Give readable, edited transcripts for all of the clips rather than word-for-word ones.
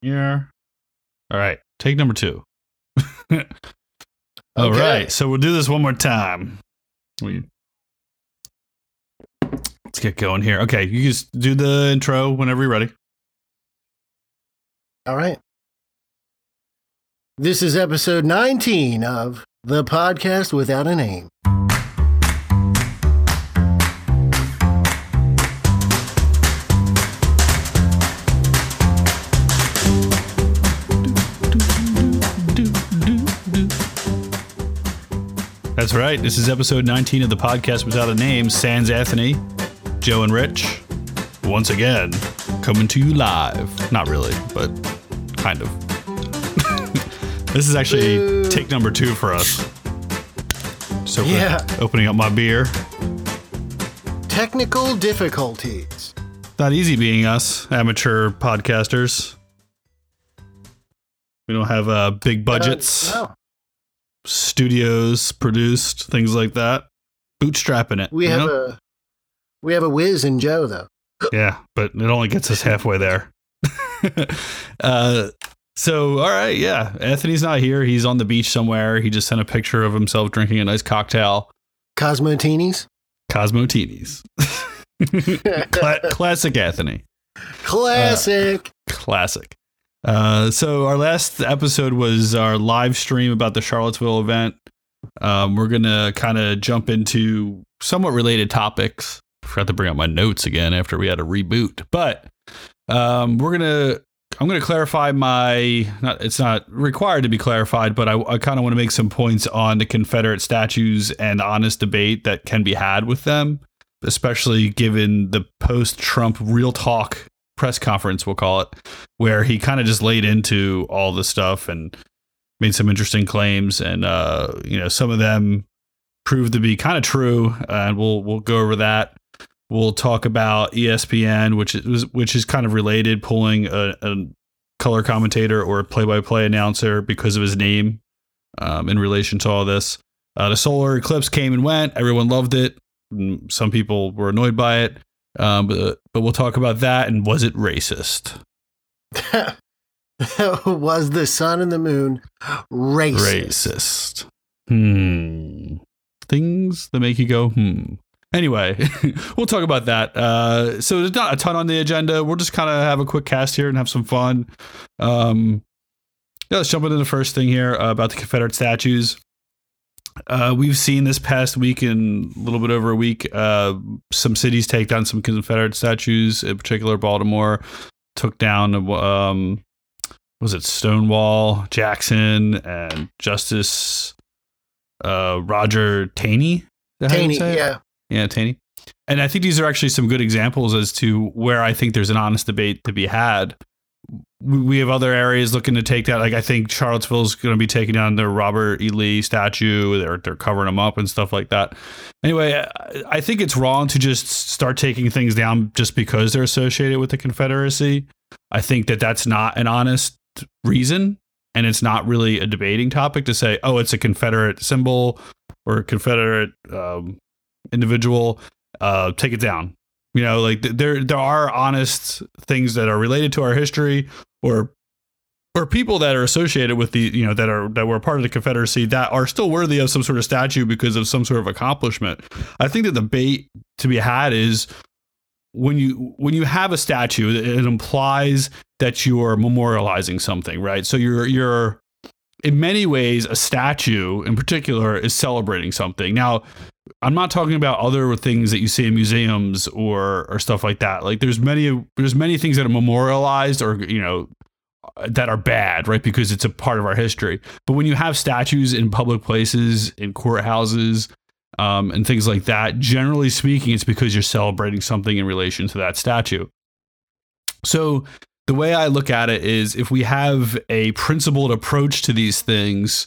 Here. All right. Take number 2. All right. So we'll do this one more time. Let's get going here. Okay. You just do the intro whenever you're ready. All right. This is episode 19 of The Podcast Without a Name. That's right. This is episode 19 of The Podcast Without a Name. Sans Anthony, Joe, and Rich, once again, coming to you live. Not really, but kind of. This is actually take number 2 for us. So opening up my beer. Technical difficulties. Not easy being us, amateur podcasters. We don't have big budgets. No. Studios produced, things like that. Bootstrapping it. We have a Wiz and Joe, though. Yeah, but it only gets us halfway there. So, all right, yeah. Anthony's not here. He's on the beach somewhere. He just sent a picture of himself drinking a nice cocktail. Cosmotinis. Classic Anthony. Classic. Classic. So our last episode was our live stream about the Charlottesville event. We're going to kind of jump into somewhat related topics. I forgot to bring up my notes again after we had a reboot, but I'm going to clarify it's not required to be clarified, but I kind of want to make some points on the Confederate statues and honest debate that can be had with them, especially given the post-Trump Real Talk press conference, we'll call it, where he kind of just laid into all the stuff and made some interesting claims, and some of them proved to be kind of true, and we'll go over that. We'll talk about ESPN, which is kind of related, pulling a color commentator or a play-by-play announcer because of his name in relation to all this. The solar eclipse came and went. Everyone loved it. Some people were annoyed by it. But we'll talk about that. And was it racist? Was the sun and the moon racist? Things that make you go, Anyway, we'll talk about that. So there's not a ton on the agenda. We'll just kind of have a quick cast here and have some fun. Let's jump into the first thing here about the Confederate statues. We've seen this past week, in a little bit over a week, some cities take down some Confederate statues. In particular, Baltimore took down, was it Stonewall Jackson and Justice Roger Taney? Taney, yeah. Yeah, Taney. And I think these are actually some good examples as to where I think there's an honest debate to be had. We have other areas looking to take that. Like, I think Charlottesville is going to be taking down the Robert E. Lee statue. They're covering them up and stuff like that. Anyway, I think it's wrong to just start taking things down just because they're associated with the Confederacy. I think that's not an honest reason, and it's not really a debating topic to say, oh, it's a Confederate symbol or a Confederate individual. Take it down. Like there are honest things that are related to our history, or people that are associated with the, that were part of the Confederacy that are still worthy of some sort of statue because of some sort of accomplishment. I think the debate to be had is when you have a statue, it implies that you're memorializing something, right? So you're in many ways, a statue in particular is celebrating something. Now, I'm not talking about other things that you see in museums or stuff like that. Like there's many things that are memorialized or, that are bad, right? Because it's a part of our history. But when you have statues in public places, in courthouses, and things like that, generally speaking, it's because you're celebrating something in relation to that statue. So the way I look at it is, if we have a principled approach to these things,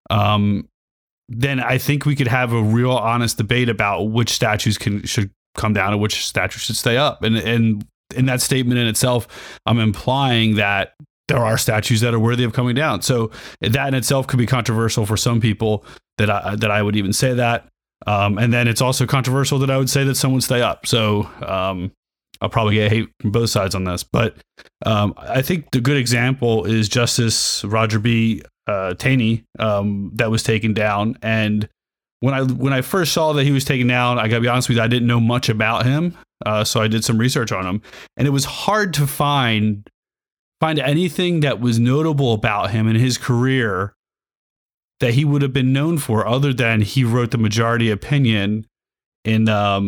then I think we could have a real honest debate about which statues should come down and which statues should stay up. And in that statement in itself, I'm implying that there are statues that are worthy of coming down. So that in itself could be controversial for some people that I would even say that. And then it's also controversial that I would say that someone stay up. So I'll probably get hate from both sides on this, but I think the good example is Justice Roger B. Taney that was taken down. And when I first saw that he was taken down, I gotta be honest with you, I didn't know much about him, so I did some research on him, and it was hard to find anything that was notable about him in his career that he would have been known for, other than he wrote the majority opinion in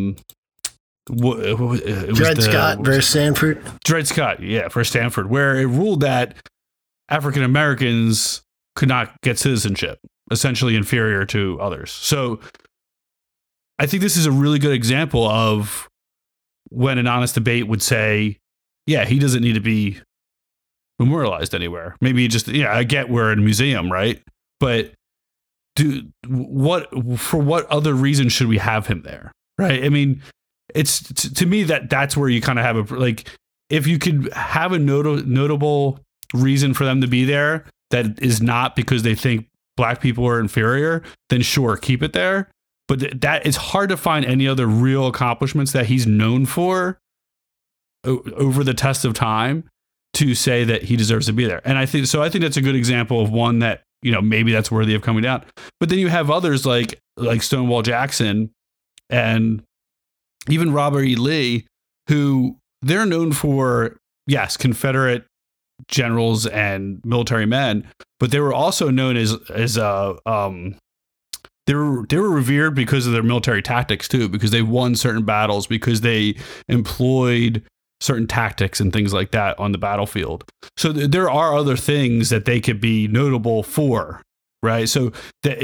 Dred Scott versus Stanford. Dred Scott, yeah, for Stanford, where it ruled that African Americans could not get citizenship, essentially inferior to others. So I think this is a really good example of when an honest debate would say, yeah, he doesn't need to be memorialized anywhere. Maybe just, I get we're in a museum, right? But for what other reason should we have him there? Right. I mean, it's to me that's where you kind of have if you could have a notable reason for them to be there that is not because they think black people are inferior, then sure, keep it there. But that it's hard to find any other real accomplishments that he's known for over the test of time to say that he deserves to be there. And I think that's a good example of one that, maybe that's worthy of coming down. But then you have others like Stonewall Jackson and even Robert E. Lee, who they're known for, yes, Confederate generals and military men, but they were also known as they were revered because of their military tactics too, because they won certain battles, because they employed certain tactics and things like that on the battlefield. So there are other things that they could be notable for, right? So that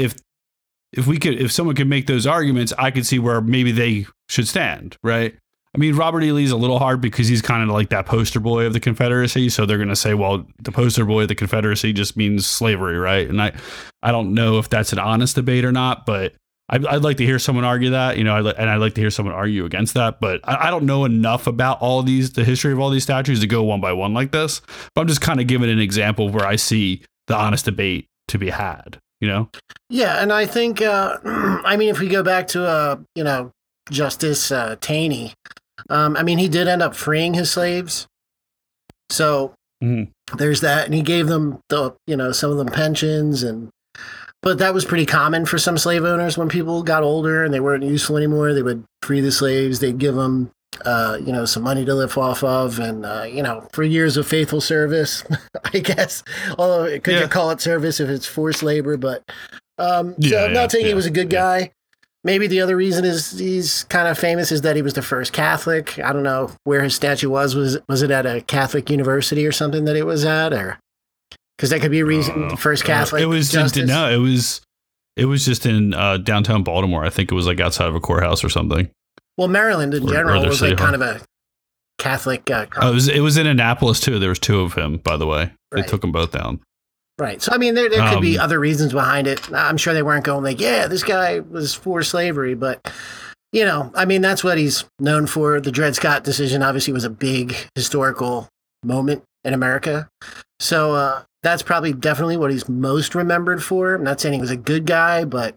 if someone could make those arguments, I could see where maybe they should stand, right? I mean, Robert E. Lee's a little hard because he's kind of like that poster boy of the Confederacy. So they're going to say, well, the poster boy of the Confederacy just means slavery, right? And I don't know if that's an honest debate or not, but I'd like to hear someone argue that, and I'd like to hear someone argue against that. But I don't know enough about the history of all these statues to go one by one like this. But I'm just kind of giving an example where I see the honest debate to be had, Yeah, and I think, if we go back to, Justice Taney, he did end up freeing his slaves. So there's that. And he gave them some of them pensions but that was pretty common for some slave owners when people got older and they weren't useful anymore. They would free the slaves. They'd give them, some money to live off of and, for years of faithful service, I guess. Although you call it service if it's forced labor. But I'm not saying he was a good guy. Maybe the other reason is he's kind of famous is that he was the first Catholic. I don't know where his statue was. Was it at a Catholic university or something that it was at, or because that could be a reason? First Catholic. It was justice? It was just in downtown Baltimore. I think it was like outside of a courthouse or something. Well, Maryland in general was like kind of a Catholic. It was in Annapolis too. There was two of him, by the way. They took them both down. Right. So, there could be other reasons behind it. I'm sure they weren't going like, yeah, this guy was for slavery. But, that's what he's known for. The Dred Scott decision obviously was a big historical moment in America. So that's probably definitely what he's most remembered for. I'm not saying he was a good guy, but,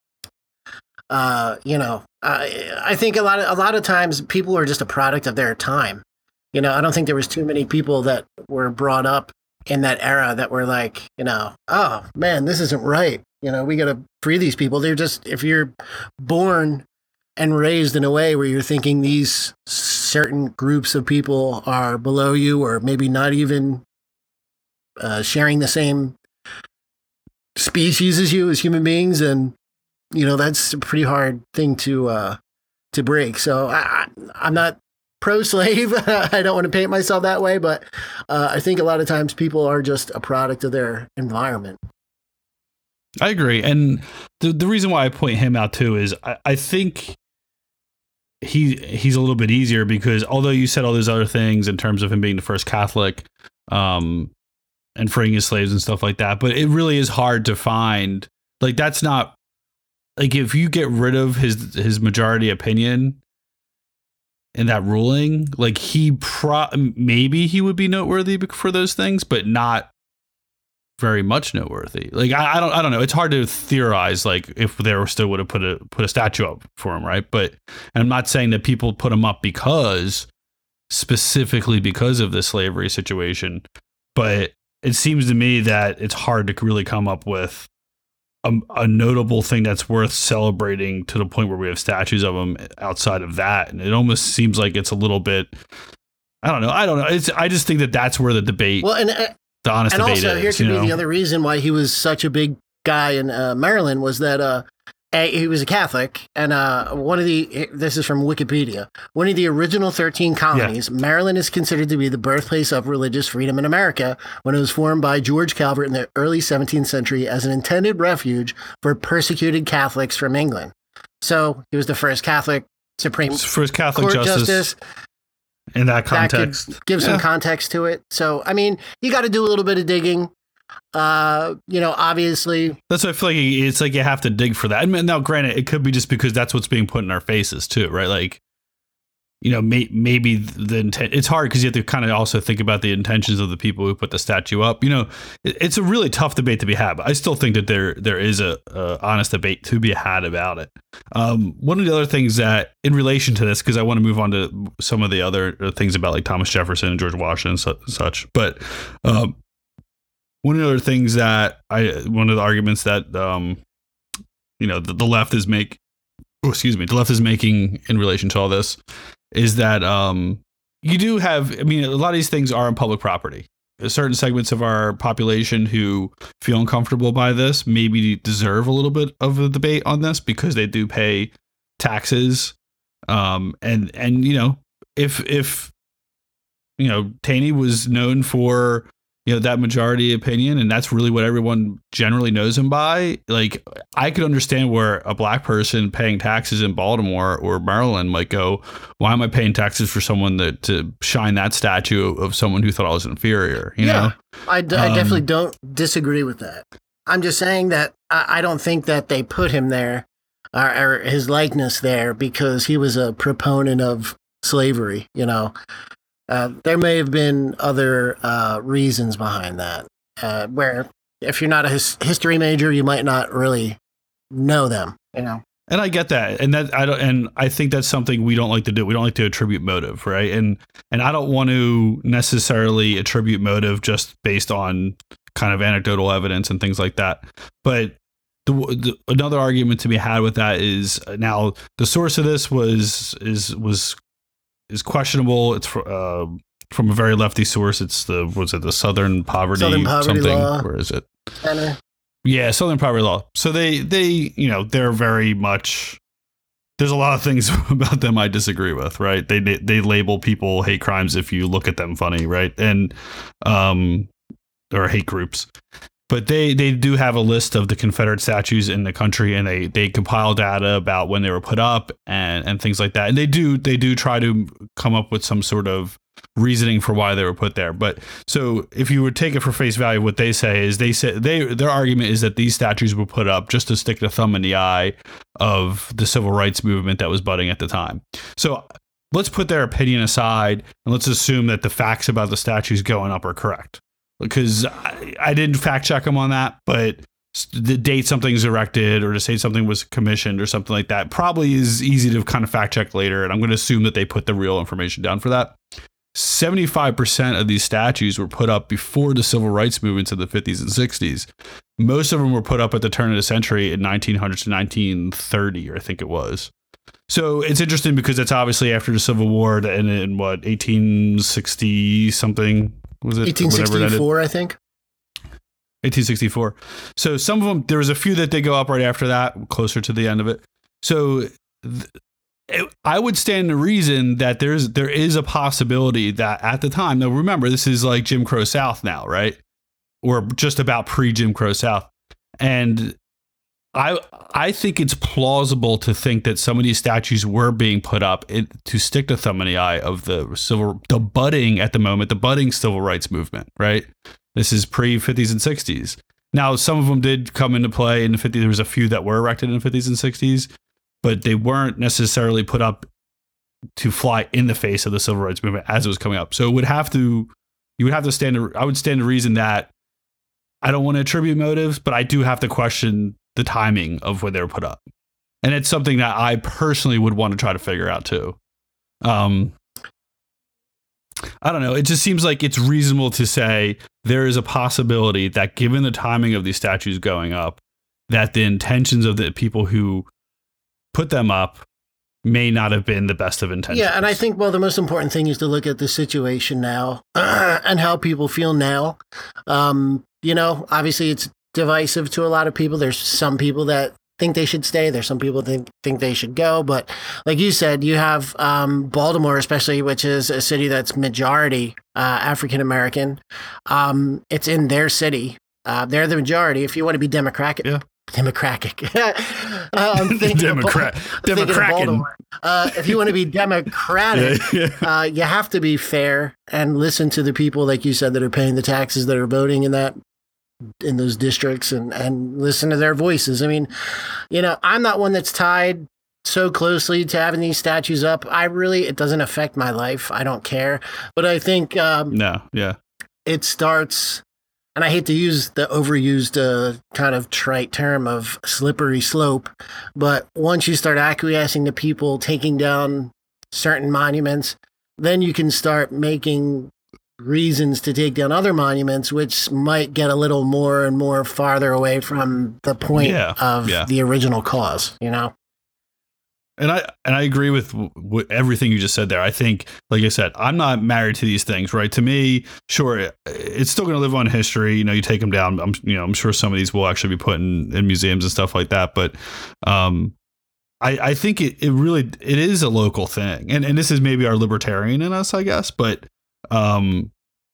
I think a lot of times people are just a product of their time. I don't think there was too many people that were brought up in that era that were like, oh man, this isn't right. We got to free these people. They're just, if you're born and raised in a way where you're thinking these certain groups of people are below you, or maybe not even sharing the same species as you as human beings, and that's a pretty hard thing to break. So I'm not pro-slave. I don't want to paint myself that way, but I think a lot of times people are just a product of their environment. I agree. And the reason why I point him out too is I think he's a little bit easier because although you said all those other things in terms of him being the first Catholic and freeing his slaves and stuff like that, but it really is hard to find, like, that's not, like, if you get rid of his majority opinion in that ruling, like, maybe he would be noteworthy for those things, but not very much noteworthy. Like, I don't know. It's hard to theorize, like, if they still would have put a statue up for him, right? But, and I'm not saying that people put him up because specifically because of the slavery situation. But it seems to me that it's hard to really come up with a notable thing that's worth celebrating to the point where we have statues of them outside of that. And it almost seems like it's a little bit, I don't know. I just think that that's where the debate, the honest debate is. And also, here could be the other reason why he was such a big guy in Maryland was that he was a Catholic, and this is from Wikipedia, one of the original 13 colonies, Maryland is considered to be the birthplace of religious freedom in America when it was formed by George Calvert in the early 17th century as an intended refuge for persecuted Catholics from England. So he was the first Catholic Court justice. In that context. That could give some context to it. So, I mean, you got to do a little bit of digging. Obviously. That's what I feel like it's like you have to dig for that. And now, granted, it could be just because that's what's being put in our faces too, right? Like, maybe the intent. It's hard because you have to kind of also think about the intentions of the people who put the statue up. It's a really tough debate to be had. But I still think that there is a honest debate to be had about it. One of the other things that, in relation to this, because I want to move on to some of the other things about like Thomas Jefferson and George Washington and such, but one of the other things that one of the arguments that the left is the left is making in relation to all this is that you do have, a lot of these things are on public property. Certain segments of our population who feel uncomfortable by this maybe deserve a little bit of a debate on this because they do pay taxes. And if Taney was known for that majority opinion, and that's really what everyone generally knows him by. Like, I could understand where a black person paying taxes in Baltimore or Maryland might go, why am I paying taxes for someone to shine that statue of someone who thought I was inferior? You know? I definitely don't disagree with that. I'm just saying that I don't think that they put him there or his likeness there because he was a proponent of slavery, there may have been other reasons behind that, where if you're not a history major, you might not really know them, And I get that, and I think that's something we don't like to do. We don't like to attribute motive, right? And I don't want to necessarily attribute motive just based on kind of anecdotal evidence and things like that. But another argument to be had with that is now the source of this is questionable. It's from a very lefty source. It's the Southern Poverty something. Law. Where is it? Center. Yeah, Southern Poverty Law. So they they're very much. There's a lot of things about them I disagree with. Right? They label people hate crimes if you look at them funny. Right? And or hate groups. But they do have a list of the Confederate statues in the country, and they compile data about when they were put up and things like that. And they do try to come up with some sort of reasoning for why they were put there. But so if you would take it for face value, what they say is their argument is that these statues were put up just to stick the thumb in the eye of the civil rights movement that was budding at the time. So let's put their opinion aside and let's assume that the facts about the statues going up are correct. Because I didn't fact check them on that, but the date something's erected or to say something was commissioned or something like that probably is easy to kind of fact check later. And I'm going to assume that they put the real information down for that. 75% of these statues were put up before the civil rights movements of the 50s and 60s. Most of them were put up at the turn of the century in 1900 to 1930, I think it was. So it's interesting because it's obviously after the Civil War and in 1860 something. Was it 1864, I think? 1864. So some of them, there was a few that they go up right after that, closer to the end of it. So I would stand to reason that there is a possibility that at the time, now remember, this is like Jim Crow South now, right? Or just about pre-Jim Crow South. And I think it's plausible to think that some of these statues were being put up to stick the thumb in the eye of the budding civil rights movement, right? This is pre-50s and 60s. Now, some of them did come into play in the 50s. There was a few that were erected in the 50s and 60s, but they weren't necessarily put up to fly in the face of the civil rights movement as it was coming up. So I would stand to reason that I don't want to attribute motives, but I do have to question the timing of when they were put up. And it's something that I personally would want to try to figure out too. I don't know. It just seems like it's reasonable to say there is a possibility that given the timing of these statues going up, that the intentions of the people who put them up may not have been the best of intentions. Yeah, and I think, well, the most important thing is to look at the situation now and how people feel now. Obviously it's divisive to a lot of people. There's some people that think they should stay. There's some people that think they should go. But like you said, you have Baltimore, especially, which is a city that's majority African American. It's in their city. They're the majority. If you want to be democratic. Yeah. Democratic. Democrat. If you want to be democratic, you have to be fair and listen to the people, like you said, that are paying the taxes, that are voting in those districts, and listen to their voices. I mean, I'm not one that's tied so closely to having these statues up. It doesn't affect my life. I don't care. But I think it starts. And I hate to use the overused kind of trite term of slippery slope, but once you start acquiescing to people taking down certain monuments, then you can start making reasons to take down other monuments, which might get a little more and more farther away from the point of the original cause, And I agree with everything you just said there. I think, like I said, I'm not married to these things, right? To me, sure, it's still going to live on history. You take them down. I'm sure some of these will actually be put in museums and stuff like that. But I think it is a local thing, and this is maybe our libertarian in us, I guess. But why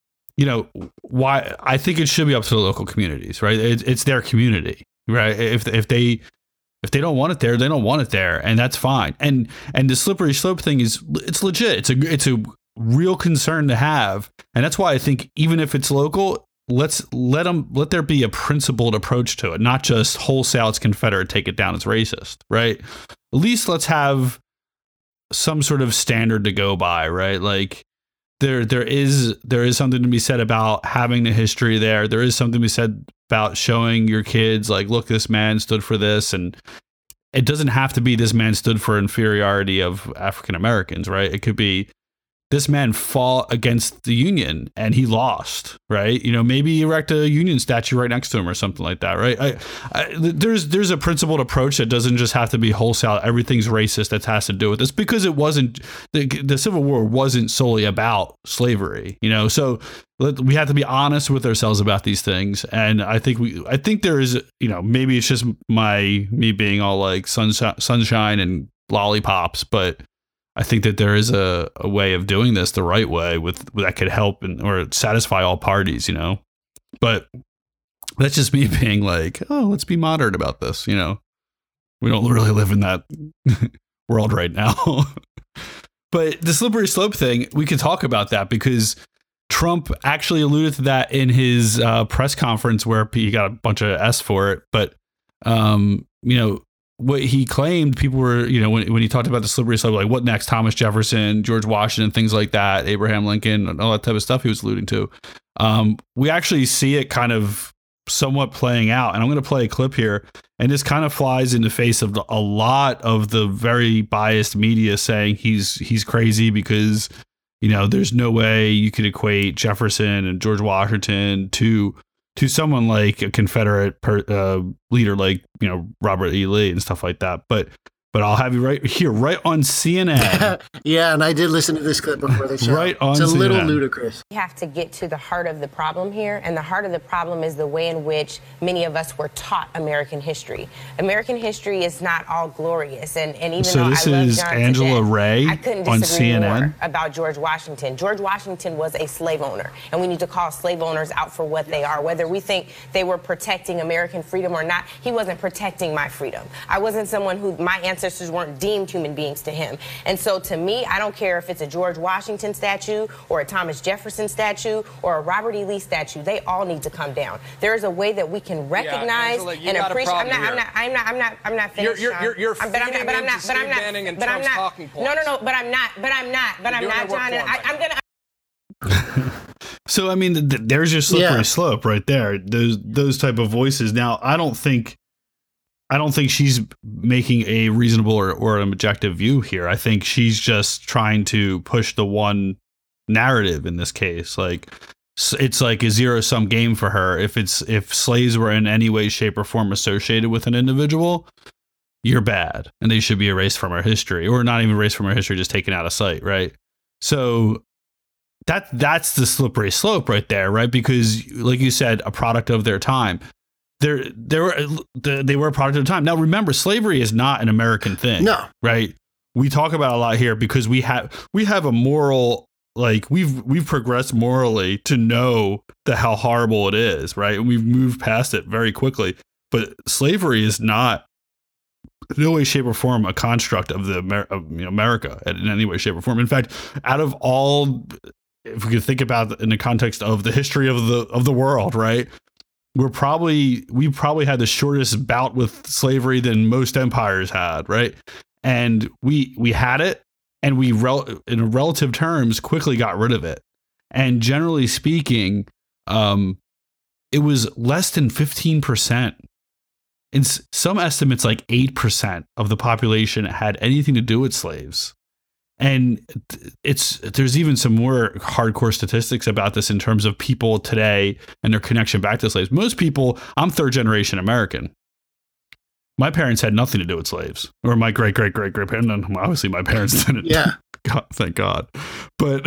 I think it should be up to the local communities, right? It's their community, right? If they don't want it there, they don't want it there, and that's fine. And the slippery slope thing it's legit. It's a real concern to have, and that's why I think even if it's local, let there be a principled approach to it, not just wholesale. It's Confederate, take it down. It's racist, right? At least let's have some sort of standard to go by, right? Like there is something to be said about having the history there. There is something to be said about showing your kids, like, look, this man stood for this, and it doesn't have to be this man stood for inferiority of African Americans, right? It could be this man fought against the Union and he lost, right? Maybe erect a Union statue right next to him or something like that, right? There's a principled approach that doesn't just have to be wholesale. Everything's racist that has to do with this, because it wasn't the Civil War wasn't solely about slavery, So we have to be honest with ourselves about these things, and I think there is, maybe it's just me being all like sunshine and lollipops, but I think that there is a way of doing this the right way that could help or satisfy all parties, But that's just me being like, oh, let's be moderate about this, We don't really live in that world right now. But the slippery slope thing, we could talk about that, because Trump actually alluded to that in his press conference, where he got a bunch of S for it. But, what he claimed, people were, when he talked about the slippery slope, like, what next? Thomas Jefferson, George Washington, things like that, Abraham Lincoln, and all that type of stuff he was alluding to. We actually see it kind of somewhat playing out. And I'm going to play a clip here. And this kind of flies in the face of a lot of the very biased media saying he's crazy because, there's no way you could equate Jefferson and George Washington to someone like a Confederate leader like, Robert E. Lee and stuff like that. But I'll have you right here, right on CNN. Yeah, and I did listen to this clip before the show. Right on CNN. It's a little ludicrous. We have to get to the heart of the problem here, and the heart of the problem is the way in which many of us were taught American history. American history is not all glorious, and even so though this I love is John Angela today, Ray I couldn't on disagree CNN more about George Washington. George Washington was a slave owner, and we need to call slave owners out for what they are. Whether we think they were protecting American freedom or not, he wasn't protecting my freedom. I wasn't someone who my ancestors weren't deemed human beings to him. And so to me, I don't care if it's a George Washington statue or a Thomas Jefferson statue or a Robert E. Lee statue. They all need to come down. There is a way that we can recognize and appreciate. I'm not finished. You're feeding into Steve Bannon and Trump's talking points. No, but I'm not, John. And I'm gonna. So I mean, there's your slippery slope right there. Those type of voices. Now, I don't think she's making a reasonable or an objective view here. I think she's just trying to push the one narrative in this case. Like, it's like a zero-sum game for her. If slaves were in any way, shape, or form associated with an individual, you're bad, and they should be erased from our history, or not even erased from our history, just taken out of sight, right? So that's the slippery slope right there, right? Because, like you said, a product of their time. They were a product of their time. Now, remember, slavery is not an American thing, No, right? We talk about it a lot here because we have a moral. Like we've progressed morally to know how horrible it is, right? And we've moved past it very quickly. But slavery is not in no way, shape, or form a construct of America in any way, shape, or form. In fact, out of all, if we could think about it in the context of the history of the world, right? We probably had the shortest bout with slavery than most empires had, right? And we had it. And we, in relative terms, quickly got rid of it. And generally speaking, it was less than 15%. In some estimates, like 8% of the population had anything to do with slaves. And there's even some more hardcore statistics about this in terms of people today and their connection back to slaves. Most people, I'm third generation American. My parents had nothing to do with slaves, or my great parents. And obviously, my parents didn't. Yeah, God, thank God. But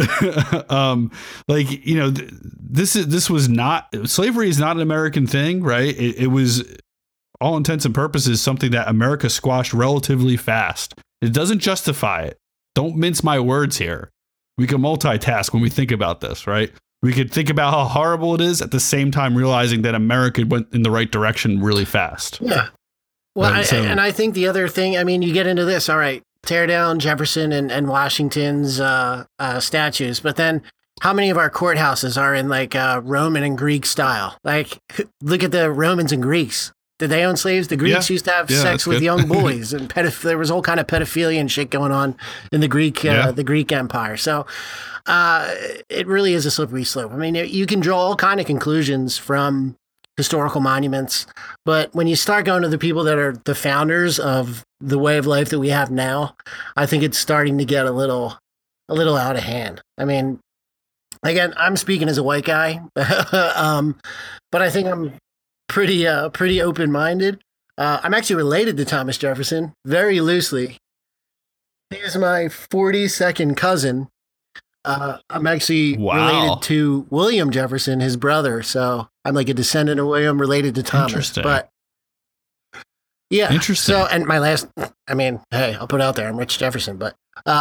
this was not, slavery is not an American thing, right? It was, all intents and purposes, something that America squashed relatively fast. It doesn't justify it. Don't mince my words here. We can multitask when we think about this, right? We could think about how horrible it is at the same time realizing that America went in the right direction really fast. Yeah. Well, I think the other thing, I mean, you get into this, all right, tear down Jefferson and Washington's statues, but then how many of our courthouses are in like Roman and Greek style? Like, look at the Romans and Greeks. Did they own slaves? The Greeks used to have sex with young boys, and there was all kind of pedophilia and shit going on in the Greek Empire. So it really is a slippery slope. I mean, you can draw all kind of conclusions from historical monuments, but when you start going to the people that are the founders of the way of life that we have now, I think it's starting to get a little out of hand. I mean, again, I'm speaking as a white guy, but I think I'm pretty open-minded. I'm actually related to Thomas Jefferson very loosely. He is my 42nd cousin. I'm actually related to William Jefferson, his brother. So I'm like a descendant of William, related to Thomas. Interesting. But yeah, interesting. So, and my last, I mean, hey, I'll put it out there, I'm Rich Jefferson, but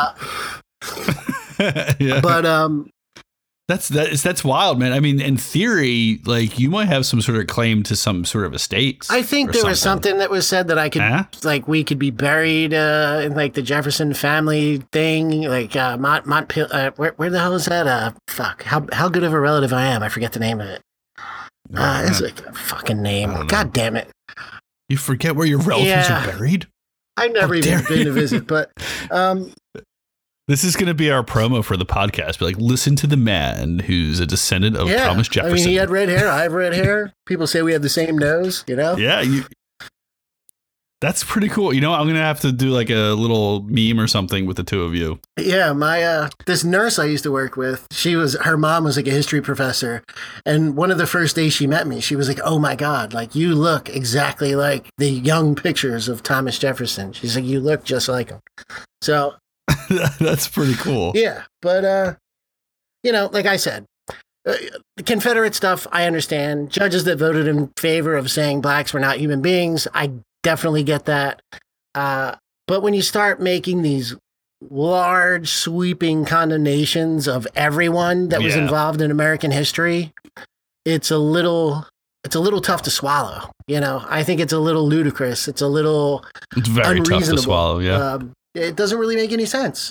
yeah. But that's wild, man. I mean, in theory, like you might have some sort of claim to some sort of estates. I think there was something that was said that I could, like, we could be buried in like the Jefferson family thing, like where the hell is that? Fuck, how good of a relative I am. I forget the name of it. It's like a fucking name. God damn it. You forget where your relatives are buried? I've never even been to visit, but this is going to be our promo for the podcast. Be like, listen to the man who's a descendant of Thomas Jefferson. I mean, he had red hair. I have red hair. People say we have the same nose, you know? Yeah. That's pretty cool. You know, I'm going to have to do like a little meme or something with the two of you. Yeah. My, this nurse I used to work with, her mom was like a history professor. And one of the first days she met me, she was like, oh my God, like you look exactly like the young pictures of Thomas Jefferson. She's like, you look just like him. So that's pretty cool. Yeah. But, you know, like I said, the Confederate stuff, I understand. Judges that voted in favor of saying blacks were not human beings, I definitely get that. But when you start making these large, sweeping condemnations of everyone that was involved in American history, it's a little tough to swallow. You know, I think it's a little ludicrous. It's very tough to swallow. Yeah. It doesn't really make any sense.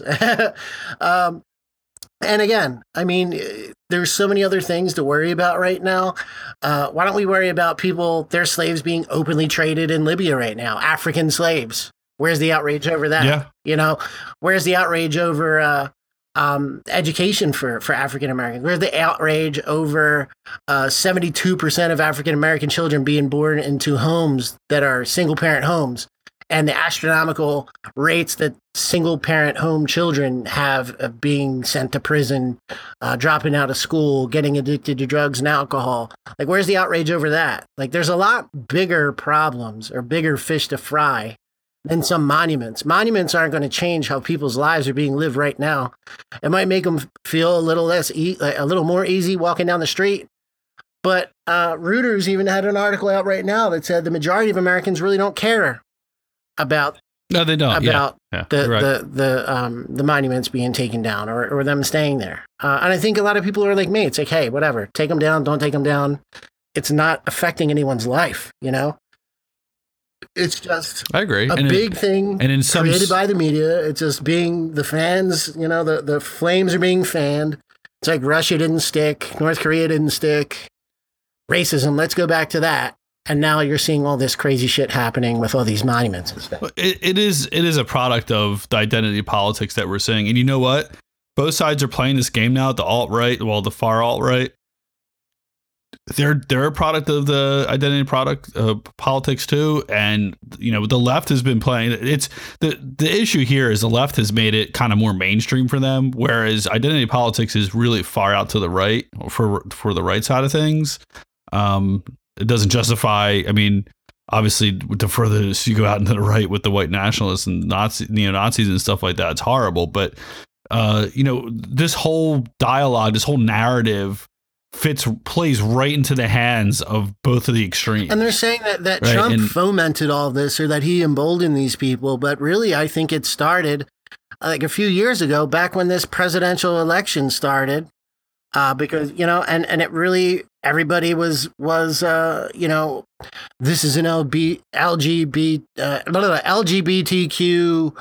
And again, I mean, there's so many other things to worry about right now. Why don't we worry about their slaves being openly traded in Libya right now? African slaves. Where's the outrage over that? Yeah. You know, where's the outrage over education for African Americans? Where's the outrage over 72% of African American children being born into homes that are single parent homes? and the astronomical rates that single parent home children have of being sent to prison, dropping out of school, getting addicted to drugs and alcohol. Like, where's the outrage over that? Like, there's a lot bigger problems or bigger fish to fry than some monuments. Monuments aren't going to change how people's lives are being lived right now. It might make them feel a little a little more easy walking down the street. But Reuters even had an article out right now that said the majority of Americans really don't care about they don't. The monuments being taken down or them staying there. And I think a lot of people are like me. It's like, hey, whatever, take them down, don't take them down. It's not affecting anyone's life, you know? It's just I agree. a big thing and in created by the media. It's just being the fans, you know, the flames are being fanned. It's like Russia didn't stick, North Korea didn't stick. Racism, let's go back to that. And now you're seeing all this crazy shit happening with all these monuments and stuff. It is a product of the identity politics that we're seeing. And you know what? Both sides are playing this game now, the alt-right, the far alt-right. They're a product of the identity politics too. And, you know, the left has been playing. It's the issue here is the left has made it kind of more mainstream for them, whereas identity politics is really far out to the right for the right side of things. It doesn't justify. I mean, obviously, the furthest you go out into the right with the white nationalists and neo-Nazis and stuff like that, it's horrible. But, you know, this whole dialogue, this whole narrative plays right into the hands of both of the extremes. And they're saying that right? Trump fomented all this or that he emboldened these people. But really, I think it started like a few years ago, back when this presidential election started. Because, you know, and it really, everybody was you know, this is an LGBTQ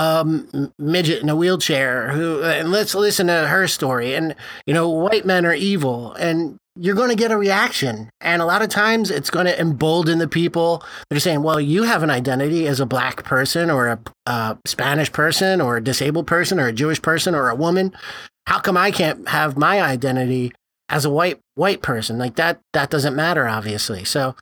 midget in a wheelchair and let's listen to her story. And, you know, white men are evil, and you're going to get a reaction. And a lot of times it's going to embolden the people that are saying, well, you have an identity as a black person or a Spanish person or a disabled person or a Jewish person or a woman. How come I can't have my identity as a white person? Like that doesn't matter, obviously. So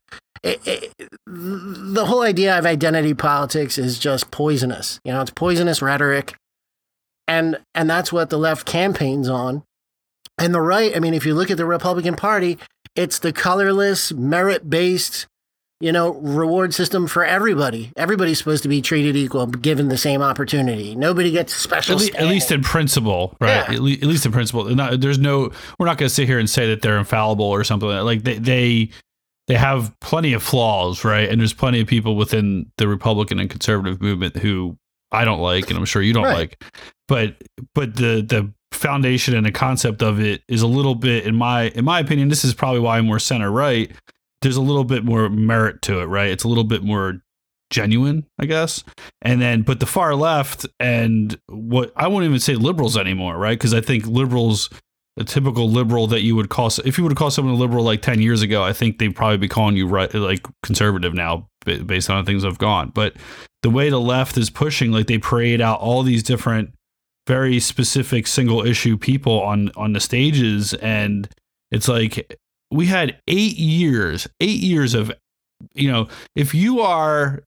the whole idea of identity politics is just poisonous. You know, it's poisonous rhetoric. And that's what the left campaigns on. And the right, I mean, if you look at the Republican Party, it's the colorless, merit-based, you know, reward system for everybody. Everybody's supposed to be treated equal, given the same opportunity. Nobody gets special. At least in principle, right? Yeah. At least in principle. We're not going to sit here and say that they're infallible or something like that. Like they have plenty of flaws, right? And there's plenty of people within the Republican and conservative movement who I don't like, and I'm sure you don't like. But the foundation and the concept of it is a little bit, in my opinion, this is probably why I'm more center right. There's a little bit more merit to it, right? It's a little bit more genuine, I guess. And then, but the far left and what I won't even say liberals anymore, right? Because I think liberals, the typical liberal that you would call, if you would have called someone a liberal like 10 years ago, I think they'd probably be calling you right, like conservative now, based on how things have gone. But the way the left is pushing, like they parade out all these different, very specific single issue people on the stages, and it's like, we had 8 years of, you know, if you are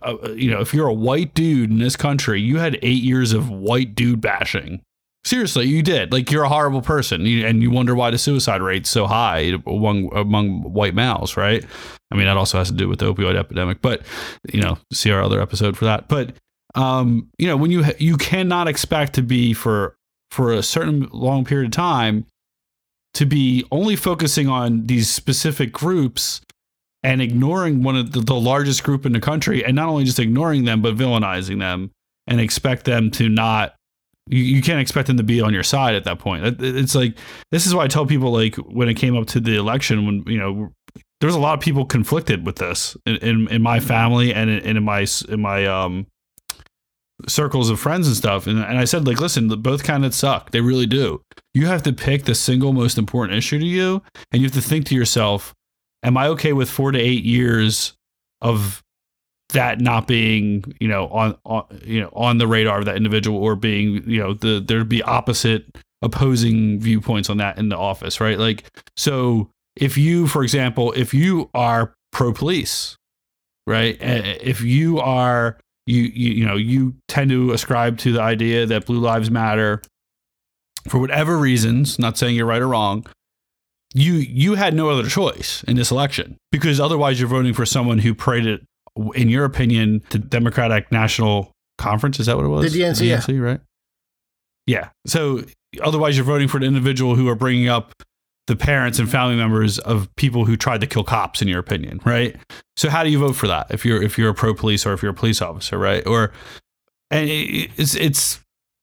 if you're a white dude in this country, you had 8 years of white dude bashing. Seriously, you did. Like, you're a horrible person, and you wonder why the suicide rate's so high among white males, right? I mean, that also has to do with the opioid epidemic, but, you know, see our other episode for that. But, you know, when you cannot expect to be for a certain long period of time to be only focusing on these specific groups and ignoring one of the largest group in the country, and not only just ignoring them, but villainizing them, and expect them to not, you can't expect them to be on your side at that point. It's like, this is why I tell people, like, when it came up to the election, when, you know, there's a lot of people conflicted with this in my family and in my circles of friends and stuff. And I said, like, listen, both candidates suck. They really do. You have to pick the single most important issue to you. And you have to think to yourself, am I okay with 4 to 8 years of that not being, you know, on the radar of that individual, or being, you know, there'd be opposing viewpoints on that in the office, right? Like, so if you, for example, if you are pro-police, right? If you are you tend to ascribe to the idea that blue lives matter for whatever reasons, not saying you're right or wrong. You had no other choice in this election, because otherwise you're voting for someone who paraded, in your opinion, the Democratic National Conference. Is that what it was? The DNC, right? Yeah. So otherwise you're voting for an individual who are bringing up the parents and family members of people who tried to kill cops, in your opinion, right? So how do you vote for that if you're a pro police or if you're a police officer, right? And it's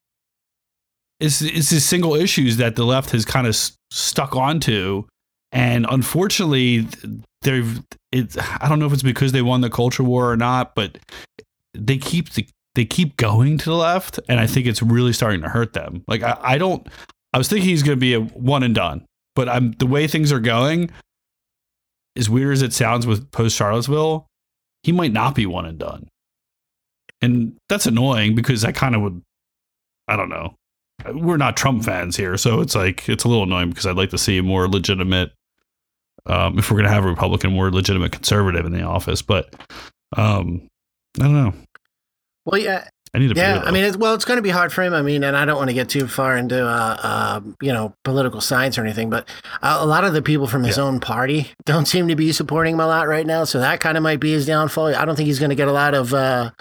these single issues that the left has kind of stuck onto, and unfortunately, I don't know if it's because they won the culture war or not, but they keep going to the left, and I think it's really starting to hurt them. Like I was thinking he's going to be a one and done, but the way things are going, as weird as it sounds with post Charlottesville, he might not be one and done, and that's annoying because I kind of would. I don't know. We're not Trump fans here, so it's a little annoying because I'd like to see a more legitimate, if we're going to have a Republican, more legitimate conservative in the office. But I don't know. Well, yeah. I need to. Yeah, I mean, it's going to be hard for him. I mean, and I don't want to get too far into, political science or anything, but a lot of the people from his own party don't seem to be supporting him a lot right now. So that kind of might be his downfall. I don't think he's going to get a lot of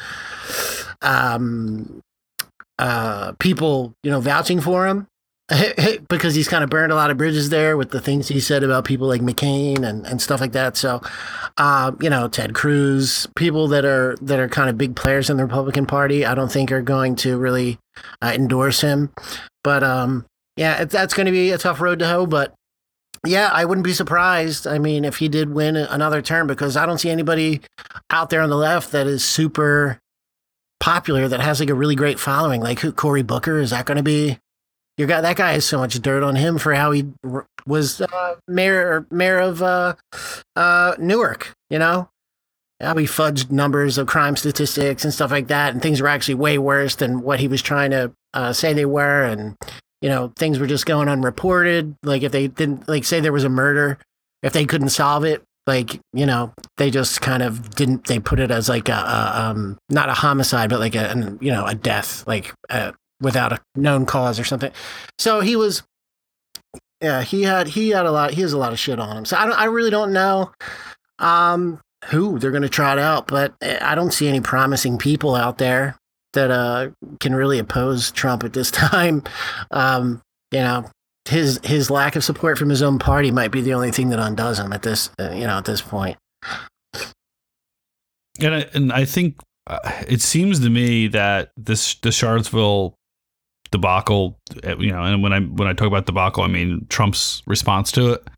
people, vouching for him because he's kind of burned a lot of bridges there with the things he said about people like McCain and stuff like that. So, Ted Cruz, people that are kind of big players in the Republican Party, I don't think are going to really endorse him. But that's going to be a tough road to hoe. But yeah, I wouldn't be surprised. I mean, if he did win another term, because I don't see anybody out there on the left that is super popular that has like a really great following. Like Cory Booker, is that going to be your guy? That guy has so much dirt on him for how he was mayor of Newark. How he fudged numbers of crime statistics and stuff like that, and things were actually way worse than what he was trying to say they were, and things were just going unreported. Like if they didn't, like, say there was a murder, if they couldn't solve it, they just kind of didn't. They put it as like not a homicide, but like a death, like without a known cause or something. So he was, he has a lot of shit on him. So I really don't know who they're going to trot out, but I don't see any promising people out there that can really oppose Trump at this time. His lack of support from his own party might be the only thing that undoes him at this point. And I think it seems to me that the Charlottesville debacle, and when I talk about debacle, I mean Trump's response to it.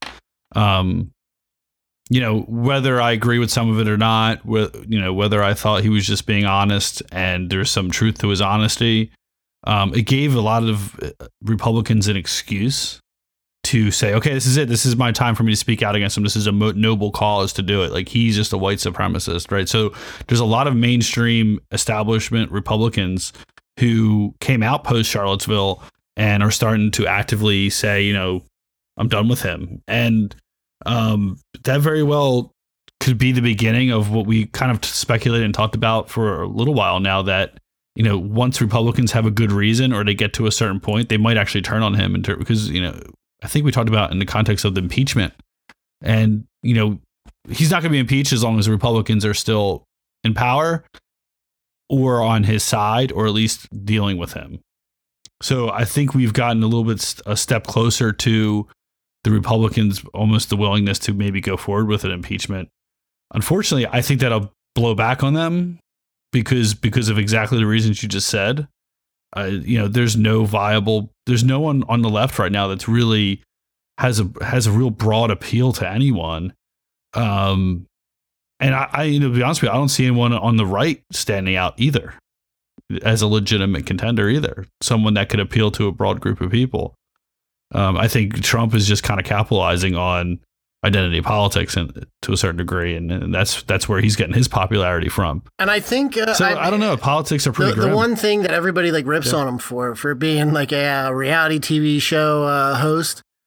Whether I agree with some of it or not, whether I thought he was just being honest and there's some truth to his honesty. It gave a lot of Republicans an excuse to say, okay, this is it. This is my time for me to speak out against him. This is a noble cause to do it. Like, he's just a white supremacist, right? So there's a lot of mainstream establishment Republicans who came out post Charlottesville and are starting to actively say, I'm done with him. And that very well could be the beginning of what we kind of speculated and talked about for a little while now, that once Republicans have a good reason or they get to a certain point, they might actually turn on him because, I think we talked about in the context of the impeachment, and, he's not going to be impeached as long as the Republicans are still in power or on his side, or at least dealing with him. So I think we've gotten a little bit a step closer to the Republicans, almost the willingness to maybe go forward with an impeachment. Unfortunately, I think that'll blow back on them because of exactly the reasons you just said. There's no one on the left right now that's really has a real broad appeal to anyone. And to be honest with you, I don't see anyone on the right standing out either as a legitimate contender either. Someone that could appeal to a broad group of people. I think Trump is just kind of capitalizing on identity politics and to a certain degree, and that's where he's getting his popularity from. And I think I don't know. Politics are pretty grim. The one thing that everybody rips on him for being like a reality TV show host.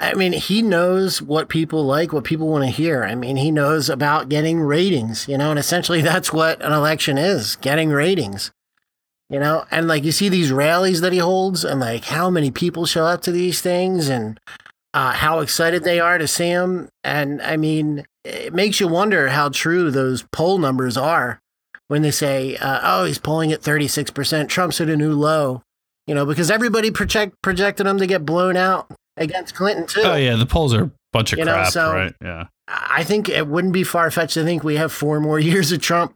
I mean, he knows what people like, what people want to hear. I mean, he knows about getting ratings, you know, and essentially that's what an election is, getting ratings, you know, and like you see these rallies that he holds and like how many people show up to these things and how excited they are to see him. And I mean, it makes you wonder how true those poll numbers are when they say, oh, he's polling at 36%, Trump's at a new low, you know, because everybody projected him to get blown out against Clinton too. Oh yeah, the polls are a bunch of crap, so right? Yeah. I think it wouldn't be far-fetched to think we have 4 more years of Trump.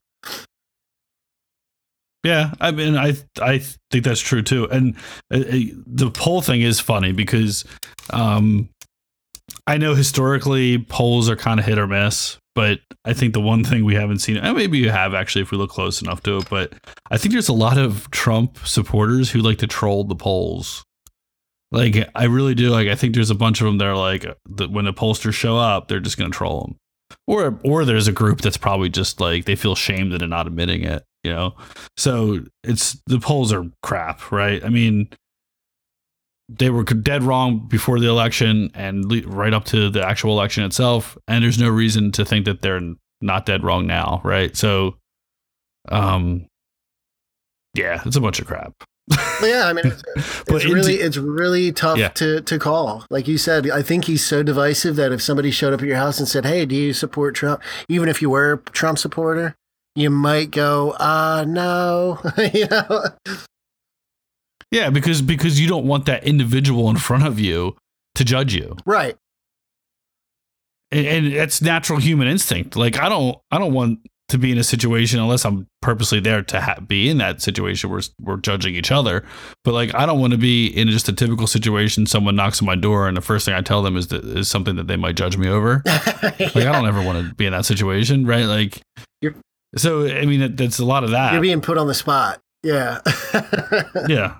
Yeah, I mean, I think that's true too. And the poll thing is funny because I know historically polls are kind of hit or miss, but I think the one thing we haven't seen, and maybe you have actually if we look close enough to it, but I think there's a lot of Trump supporters who like to troll the polls. Like, I really do. Like, I think there's a bunch of them that are like, when the pollsters show up, they're just going to troll them. Or there's a group that's probably just like, they feel shamed that they're not admitting it, you know? So the polls are crap, right? I mean, they were dead wrong before the election and right up to the actual election itself. And there's no reason to think that they're not dead wrong now, right? So, yeah, it's a bunch of crap. Yeah, I mean, it's really tough to call. Like you said, I think he's so divisive that if somebody showed up at your house and said, "Hey, do you support Trump?" Even if you were a Trump supporter, you might go, no, you know. Yeah, because you don't want that individual in front of you to judge you, right? And that's natural human instinct. Like I don't want to be in a situation unless I'm purposely there to be in that situation where we're judging each other. But like, I don't want to be in just a typical situation. Someone knocks on my door and the first thing I tell them is something that they might judge me over. Like, I don't ever want to be in that situation. Right. Like, so, I mean, that's a lot of that. You're being put on the spot. Yeah. Yeah.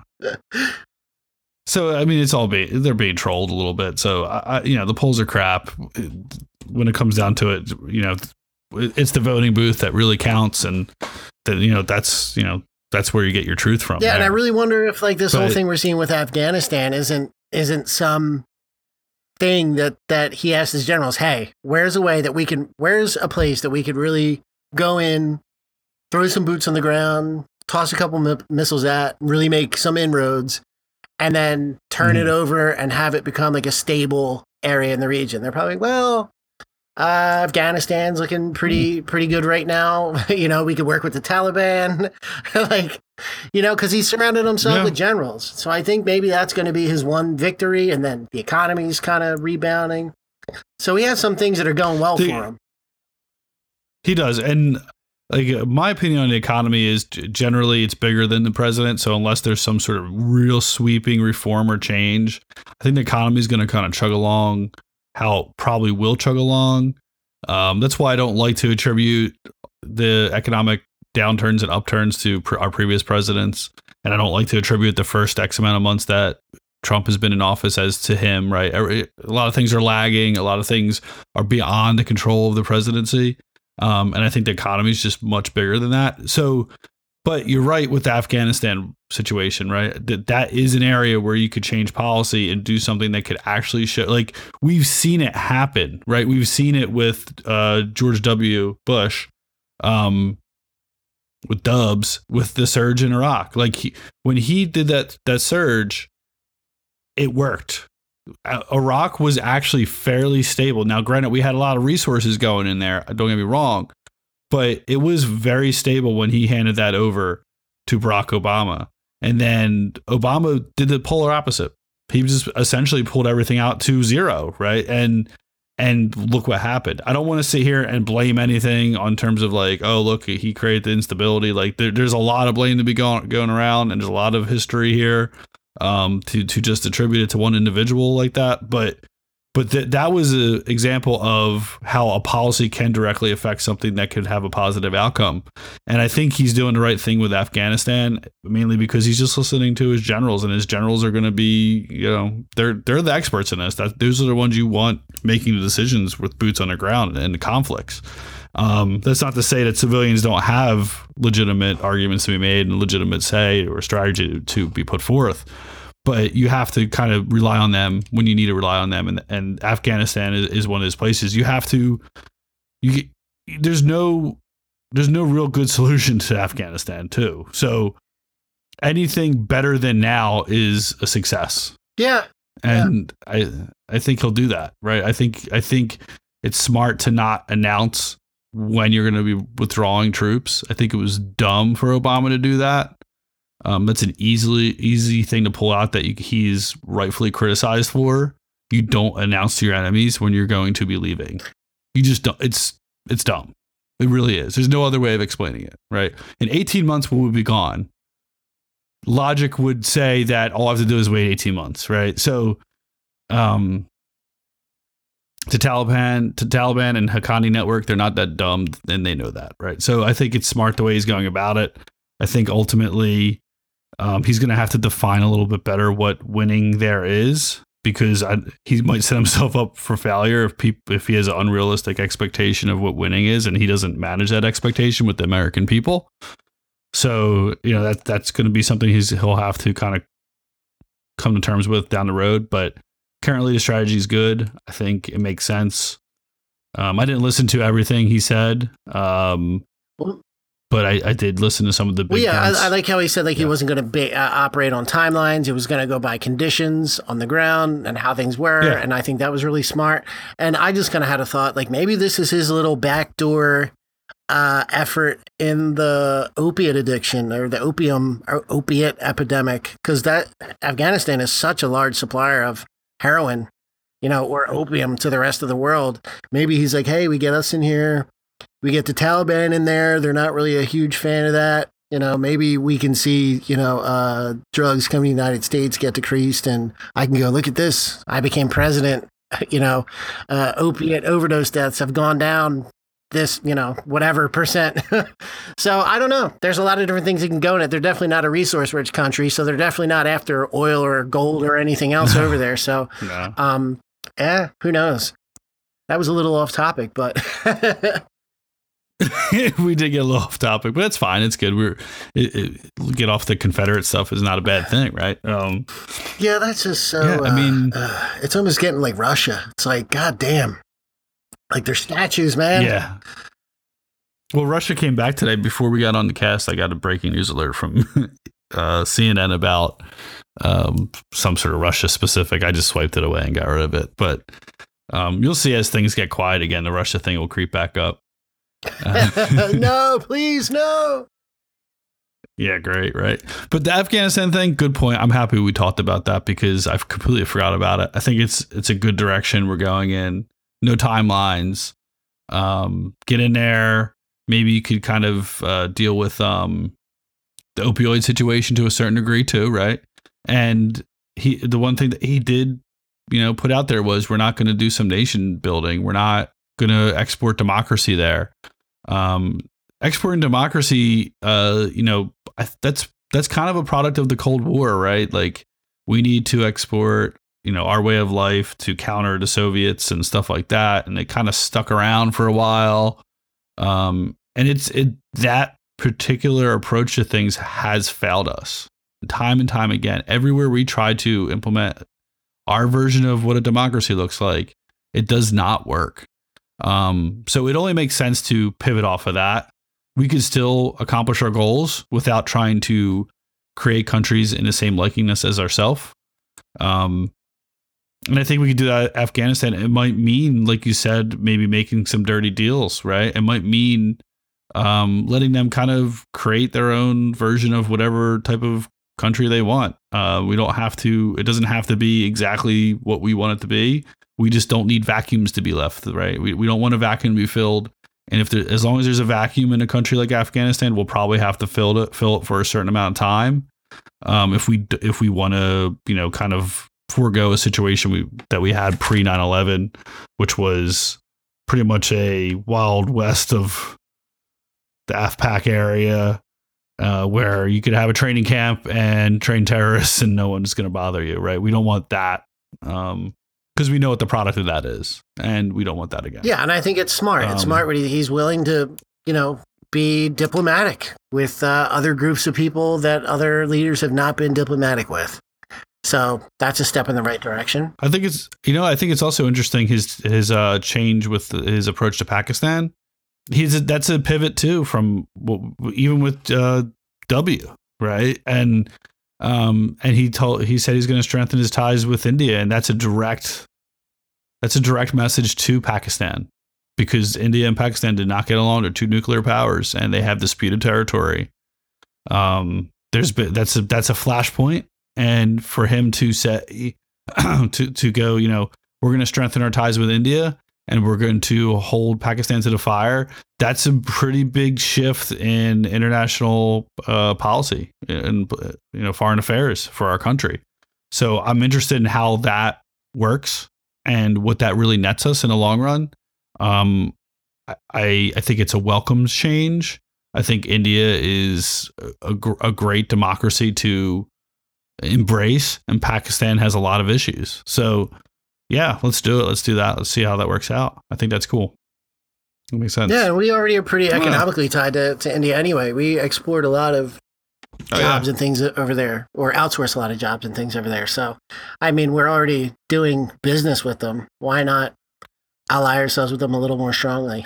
So, I mean, they're being trolled a little bit. So the polls are crap when it comes down to it. You know, it's the voting booth that really counts, and that's where you get your truth from. Yeah, there. And I really wonder if like this whole thing we're seeing with Afghanistan isn't some thing that he asked his generals, hey, where's a place that we could really go in, throw some boots on the ground, toss a couple missiles at, really make some inroads, and then turn it over and have it become like a stable area in the region. They're probably, well, Afghanistan's looking pretty good right now. You know, we could work with the Taliban, like, you know, because he's surrounded himself with generals. So I think maybe that's going to be his one victory, and then the economy's kind of rebounding. So he has some things that are going well for him. He does, and like my opinion on the economy is generally it's bigger than the president. So unless there's some sort of real sweeping reform or change, I think the economy is going to kind of chug along. How it probably will chug along. That's why I don't like to attribute the economic downturns and upturns to our previous presidents. And I don't like to attribute the first X amount of months that Trump has been in office as to him, right? A lot of things are lagging. A lot of things are beyond the control of the presidency. And I think the economy is just much bigger than that. So, but you're right with the Afghanistan situation, right? That is an area where you could change policy and do something that could actually show, like we've seen it happen, right? We've seen it with George W. Bush, with Dubs, with the surge in Iraq. Like when he did that surge, it worked. Iraq was actually fairly stable. Now, granted, we had a lot of resources going in there. Don't get me wrong. But it was very stable when he handed that over to Barack Obama. And then Obama did the polar opposite. He just essentially pulled everything out to zero, right? And look what happened. I don't want to sit here and blame anything on terms of like, oh, look, he created the instability. Like there's a lot of blame to be going around, and there's a lot of history here to just attribute it to one individual like that. But that was an example of how a policy can directly affect something that could have a positive outcome. And I think he's doing the right thing with Afghanistan, mainly because he's just listening to his generals, and his generals are going to be, you know, they're the experts in this. Those are the ones you want making the decisions with boots on the ground and the conflicts. That's not to say that civilians don't have legitimate arguments to be made and legitimate say or strategy to be put forth. but you have to kind of rely on them when you need to rely on them. And Afghanistan is one of those places you have to, there's no real good solution to Afghanistan too. So anything better than now is a success. Yeah. And I think he'll do that, right? I think it's smart to not announce when you're going to be withdrawing troops. I think it was dumb for Obama to do that. That's an easy thing to pull out that he's rightfully criticized for. You don't announce to your enemies when you're going to be leaving. You just don't. It's dumb. It really is. There's no other way of explaining it, right? In 18 months, we'll be gone. Logic would say that all I have to do is wait 18 months, right? So, to Taliban and Haqqani Network, they're not that dumb, and they know that, right? So I think it's smart the way he's going about it. I think ultimately he's going to have to define a little bit better what winning there is, because he might set himself up for failure if he has an unrealistic expectation of what winning is, and he doesn't manage that expectation with the American people. So, that's going to be something he'll have to kind of come to terms with down the road. But currently the strategy is good. I think it makes sense. I didn't listen to everything he said, but I did listen to some of the big points. I like how he said he wasn't going to operate on timelines. He was going to go by conditions on the ground and how things were. Yeah. And I think that was really smart. And I just kind of had a thought, maybe this is his little backdoor effort in the opiate addiction or the opiate epidemic, because that Afghanistan is such a large supplier of heroin, or opium to the rest of the world. Maybe he's like, hey, we get us in here. We get the Taliban in there. They're not really a huge fan of that. Maybe we can see, drugs coming to the United States get decreased, and I can go, look at this. I became president. Opiate overdose deaths have gone down this, whatever percent. So I don't know. There's a lot of different things that can go in it. They're definitely not a resource rich country. So they're definitely not after oil or gold or anything else over there. So, who knows? That was a little off topic, but we did get a little off topic, but it's fine. It's good. Get off the Confederate stuff is not a bad thing, right? Yeah, that's just so. It's almost getting like Russia. It's like, God damn, they're statues, man. Yeah. Well, Russia came back today. Before we got on the cast, I got a breaking news alert from CNN about some sort of Russia specific. I just swiped it away and got rid of it, but you'll see as things get quiet again, the Russia thing will creep back up. No, please, no. Yeah, great, right? But the Afghanistan thing, good point. I'm happy we talked about that because I've completely forgot about it. I think it's a good direction we're going in. No timelines. Get in there. Maybe you could kind of deal with the opioid situation to a certain degree too, right? And the one thing that he did, put out there was we're not going to do some nation building. We're not going to export democracy there. Exporting democracy, that's kind of a product of the Cold War, right? We need to export, our way of life to counter the Soviets and stuff like that. And it kind of stuck around for a while. And that particular approach to things has failed us time and time again. Everywhere we try to implement our version of what a democracy looks like, it does not work. So it only makes sense to pivot off of that. We could still accomplish our goals without trying to create countries in the same likeness as ourselves. And I think we could do that in Afghanistan. It might mean, like you said, maybe making some dirty deals, right? It might mean letting them kind of create their own version of whatever type of country they want. It doesn't have to be exactly what we want it to be. We just don't need vacuums to be left, right? We don't want a vacuum to be filled. And as long as there's a vacuum in a country like Afghanistan, we'll probably have to fill it for a certain amount of time. If we want to, kind of forego a situation that we had pre 9/11, which was pretty much a wild west of the AFPAC area, where you could have a training camp and train terrorists and no one's going to bother you, right? We don't want that. Because we know what the product of that is, and we don't want that again. Yeah, and I think it's smart. It's smart when he's willing to, be diplomatic with other groups of people that other leaders have not been diplomatic with. So that's a step in the right direction. I think it's also interesting his change with his approach to Pakistan. That's a pivot too from even with W, right? And he said he's going to strengthen his ties with India, and that's a direct message to Pakistan, because India and Pakistan did not get along. They're two nuclear powers, and they have disputed territory. That's a flashpoint. And for him to say to go, we're going to strengthen our ties with India and we're going to hold Pakistan to the fire. That's a pretty big shift in international policy and foreign affairs for our country. So I'm interested in how that works and what that really nets us in the long run. I think it's a welcome change. I think India is a great democracy to embrace, and Pakistan has a lot of issues. So yeah, let's do it. Let's do that. Let's see how that works out. I think that's cool. That makes sense. Yeah, and we already are pretty economically tied to India anyway. We export a lot of jobs and things over there, or outsource a lot of jobs and things over there. So, I mean, we're already doing business with them. Why not ally ourselves with them a little more strongly?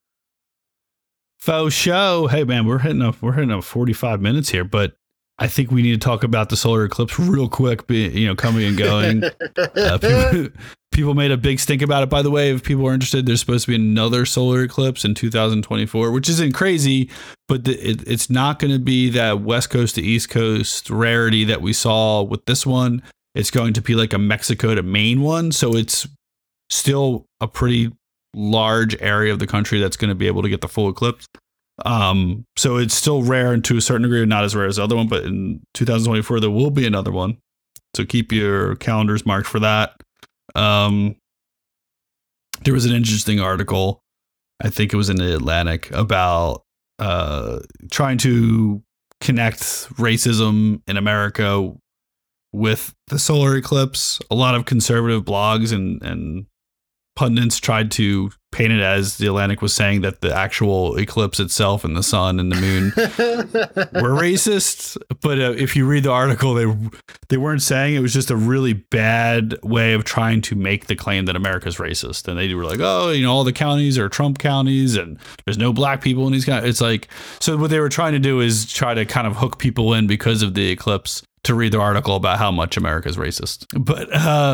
Faux show. Hey man, we're hitting up 45 minutes here, but I think we need to talk about the solar eclipse real quick, coming and going. People made a big stink about it. By the way, if people are interested, there's supposed to be another solar eclipse in 2024, which isn't crazy, but it's not going to be that West Coast to East Coast rarity that we saw with this one. It's going to be like a Mexico to Maine one. So it's still a pretty large area of the country that's going to be able to get the full eclipse. So it's still rare, and to a certain degree, not as rare as the other one, but in 2024, there will be another one. So keep your calendars marked for that. There was an interesting article, I think it was in the Atlantic, about trying to connect racism in America with the solar eclipse. A lot of conservative blogs and pundits tried to paint it as the Atlantic was saying that the actual eclipse itself and the sun and the moon were racist. But if you read the article, they weren't saying. It was just a really bad way of trying to make the claim that America's racist. And they were like, all the counties are Trump counties and there's no black people in these counties. It's like, so what they were trying to do is try to kind of hook people in because of the eclipse to read the article about how much America's racist. But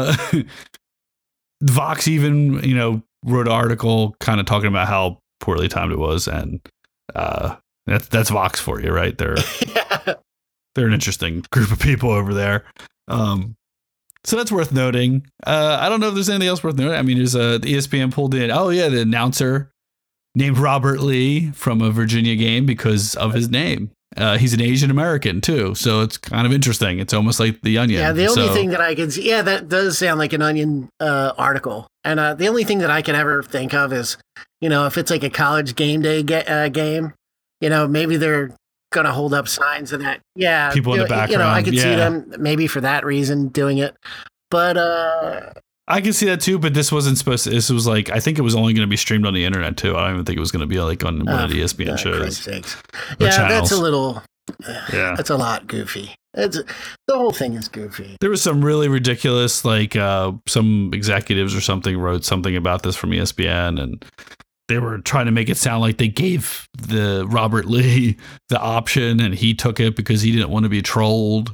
Vox even, wrote an article kind of talking about how poorly timed it was, and that's Vox for you, right? They're an interesting group of people over there. So that's worth noting. I don't know if there's anything else worth noting. I mean, there's the ESPN pulled in. Oh yeah, the announcer named Robert Lee from a Virginia game because of his name. He's an Asian American too, so it's kind of interesting. It's almost like The Onion. Yeah, the only thing that I can see, that does sound like an Onion article. And the only thing that I can ever think of is, if it's like a college game day game, maybe they're going to hold up signs of that. Yeah, people in the background. I could see them maybe for that reason doing it, but I can see that too. But this wasn't supposed to. This was like, I think it was only going to be streamed on the internet too. I don't even think it was going to be like on one of the ESPN shows. Yeah, channels. That's a little. That's a lot goofy. The whole thing is goofy. There was some really ridiculous, like some executives or something wrote something about this from ESPN, and they were trying to make it sound like they gave the Robert Lee the option, and he took it because he didn't want to be trolled.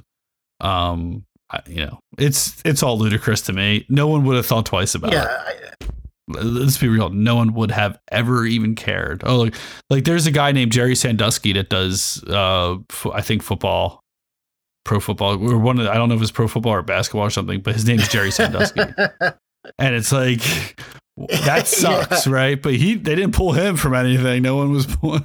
It's all ludicrous to me. No one would have thought twice about it. Let's be real. No one would have ever even cared. Oh, like there's a guy named Jerry Sandusky that does, I think football, pro football, or I don't know if it's pro football or basketball or something, but his name is Jerry Sandusky. And it's like, that sucks, right? But they didn't pull him from anything. No one was pulling,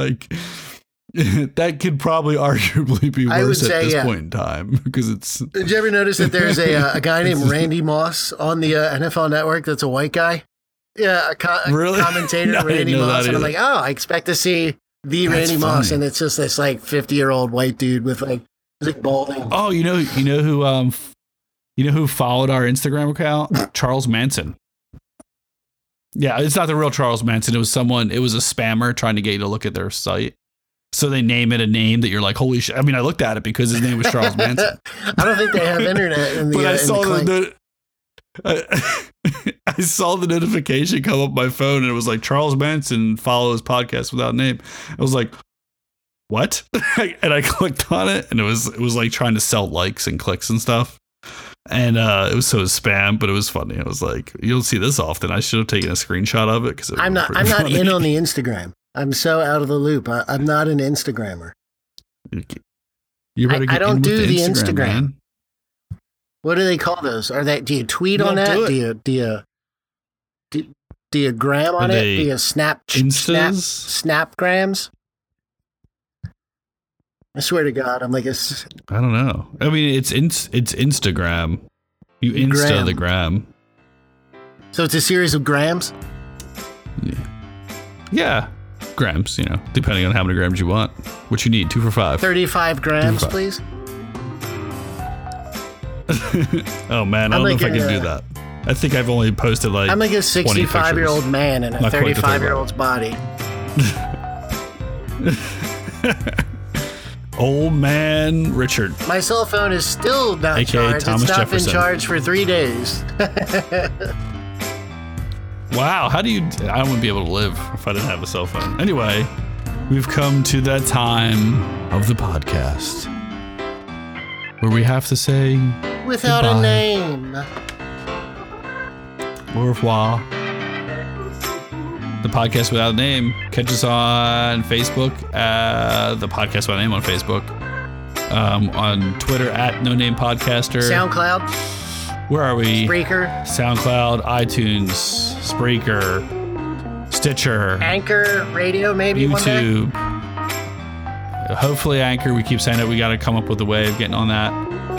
that could probably arguably be worse at this point in time because it's. Did you ever notice that there's a guy named Randy Moss on the NFL Network that's a white guy? Yeah, a commentator, no, Randy Moss. And I'm like, I expect to see Randy Moss, and it's just this like 50-year-old white dude with like balding. Oh, you know who followed our Instagram account? Charles Manson. Yeah, it's not the real Charles Manson. It was a spammer trying to get you to look at their site. So they name it a name that you're like, holy shit. I mean, I looked at it because his name was Charles Manson. I don't think they have internet in the But I in saw the I saw the notification come up my phone and it was like Charles Manson follows podcast without name. I was like, what? And I clicked on it and it was like trying to sell likes and clicks and stuff. And it was spam, but it was funny. I was like, you don't see this often. I should have taken a screenshot of it because I'm not in on the Instagram. I'm so out of the loop. I'm not an Instagrammer. You better get I don't do the Instagram. Man. What do they call those? Do you tweet on that? Do you gram on it? Do you snapgrams? I swear to God, I'm like I don't know. I mean, it's Instagram. You Insta the gram. So it's a series of grams? Yeah. Grams, depending on how many grams you want. What you need, 2 for $5. 35 grams, please. Oh man, I don't know if I can do that. I think I've only posted like I'm like a 65-year-old man in a 35-year-old's body. Old man Richard. My cell phone is still not AKA charged. Thomas it's not Jefferson. been charged for 3 days. Wow, I wouldn't be able to live if I didn't have a cell phone. Anyway, we've come to that time of the podcast where we have to say without goodbye. a name. Au revoir. The podcast without a name. Catch us on Facebook, the podcast without a name on Facebook, on Twitter at No Name Podcaster. SoundCloud. Where are we? Spreaker. SoundCloud, iTunes, Spreaker, Stitcher, Anchor Radio, maybe YouTube. Hopefully Anchor. We keep saying that we got to come up with a way of getting on that.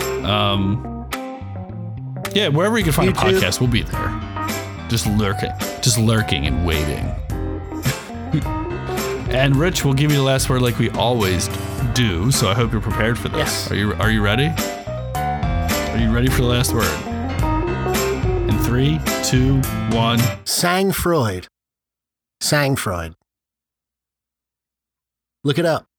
Yeah, wherever you can find YouTube. a podcast, we'll be there. Just lurking and waiting. And Rich will give you the last word like we always do. So I hope you're prepared for this. Yes. Are you ready? Are you ready for the last word? In 3, 2, 1. Sang Freud. Look it up.